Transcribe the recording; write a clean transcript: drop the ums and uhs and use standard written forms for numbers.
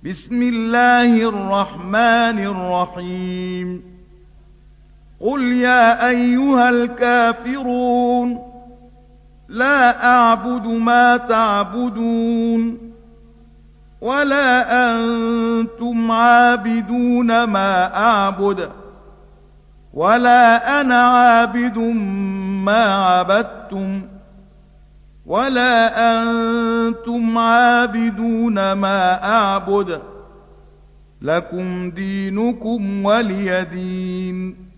بسم الله الرحمن الرحيم قل يا أيها الكافرون لا أعبد ما تعبدون ولا أنتم عابدون ما أعبد ولا أنا عابد ما عبدتم ولا أنتم عابدون ما أعبد لكم دينكم ولي دين.